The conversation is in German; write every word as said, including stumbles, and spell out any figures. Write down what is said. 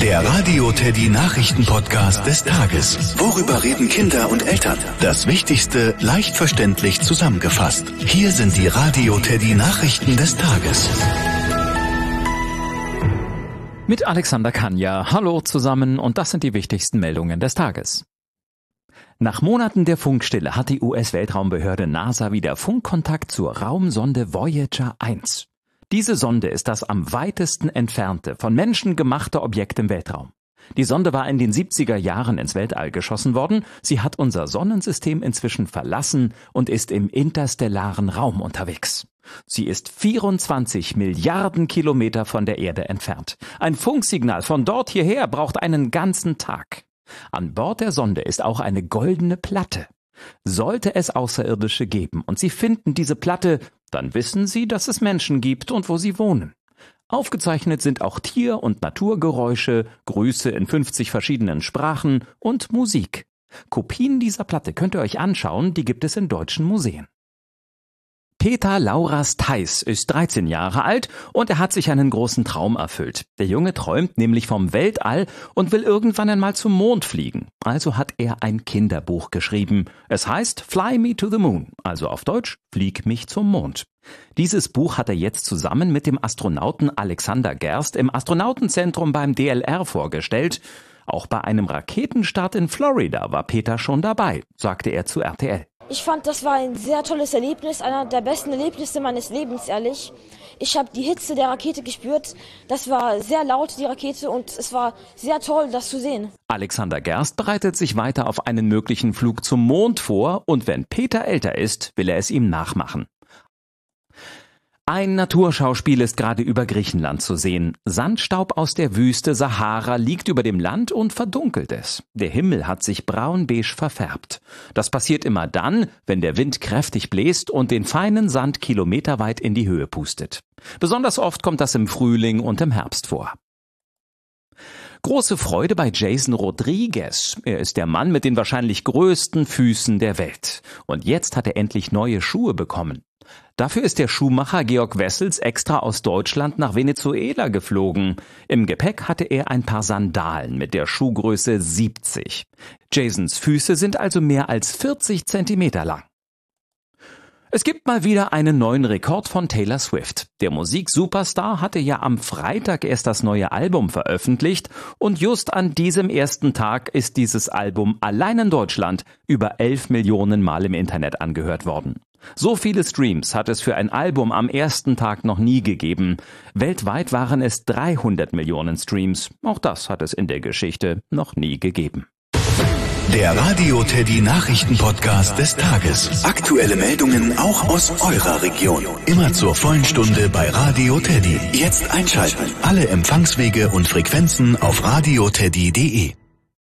Der Radio Teddy Nachrichten-Podcast des Tages. Worüber reden Kinder und Eltern? Das Wichtigste leicht verständlich zusammengefasst. Hier sind die Radio Teddy Nachrichten des Tages. Mit Alexander Kanja. Hallo zusammen und das sind die wichtigsten Meldungen des Tages. Nach Monaten der Funkstille hat die U S-Weltraumbehörde NASA wieder Funkkontakt zur Raumsonde Voyager eins. Diese Sonde ist das am weitesten entfernte von Menschen gemachte Objekt im Weltraum. Die Sonde war in den siebziger Jahren ins Weltall geschossen worden. Sie hat unser Sonnensystem inzwischen verlassen und ist im interstellaren Raum unterwegs. Sie ist vierundzwanzig Milliarden Kilometer von der Erde entfernt. Ein Funksignal von dort hierher braucht einen ganzen Tag. An Bord der Sonde ist auch eine goldene Platte. Sollte es Außerirdische geben und Sie finden diese Platte, dann wissen Sie, dass es Menschen gibt und wo sie wohnen. Aufgezeichnet sind auch Tier- und Naturgeräusche, Grüße in fünfzig verschiedenen Sprachen und Musik. Kopien dieser Platte könnt ihr euch anschauen, die gibt es in deutschen Museen. Peter Lauras Theis ist dreizehn Jahre alt und er hat sich einen großen Traum erfüllt. Der Junge träumt nämlich vom Weltall und will irgendwann einmal zum Mond fliegen. Also hat er ein Kinderbuch geschrieben. Es heißt Fly Me to the Moon, also auf Deutsch Flieg mich zum Mond. Dieses Buch hat er jetzt zusammen mit dem Astronauten Alexander Gerst im Astronautenzentrum beim D L R vorgestellt. Auch bei einem Raketenstart in Florida war Peter schon dabei, sagte er zu R T L. Ich fand, das war ein sehr tolles Erlebnis, einer der besten Erlebnisse meines Lebens, ehrlich. Ich habe die Hitze der Rakete gespürt. Das war sehr laut, die Rakete, und es war sehr toll, das zu sehen. Alexander Gerst bereitet sich weiter auf einen möglichen Flug zum Mond vor und wenn Peter älter ist, will er es ihm nachmachen. Ein Naturschauspiel ist gerade über Griechenland zu sehen. Sandstaub aus der Wüste Sahara liegt über dem Land und verdunkelt es. Der Himmel hat sich braun-beige verfärbt. Das passiert immer dann, wenn der Wind kräftig bläst und den feinen Sand kilometerweit in die Höhe pustet. Besonders oft kommt das im Frühling und im Herbst vor. Große Freude bei Jason Rodriguez. Er ist der Mann mit den wahrscheinlich größten Füßen der Welt. Und jetzt hat er endlich neue Schuhe bekommen. Dafür ist der Schuhmacher Georg Wessels extra aus Deutschland nach Venezuela geflogen. Im Gepäck hatte er ein paar Sandalen mit der Schuhgröße siebzig. Jasons Füße sind also mehr als vierzig Zentimeter lang. Es gibt mal wieder einen neuen Rekord von Taylor Swift. Der Musik-Superstar hatte ja am Freitag erst das neue Album veröffentlicht und just an diesem ersten Tag ist dieses Album allein in Deutschland über elf Millionen Mal im Internet angehört worden. So viele Streams hat es für ein Album am ersten Tag noch nie gegeben. Weltweit waren es dreihundert Millionen Streams. Auch das hat es in der Geschichte noch nie gegeben. Der Radio Teddy Nachrichten-Podcast des Tages. Aktuelle Meldungen auch aus eurer Region. Immer zur vollen Stunde bei Radio Teddy. Jetzt einschalten. Alle Empfangswege und Frequenzen auf radioteddy punkt de.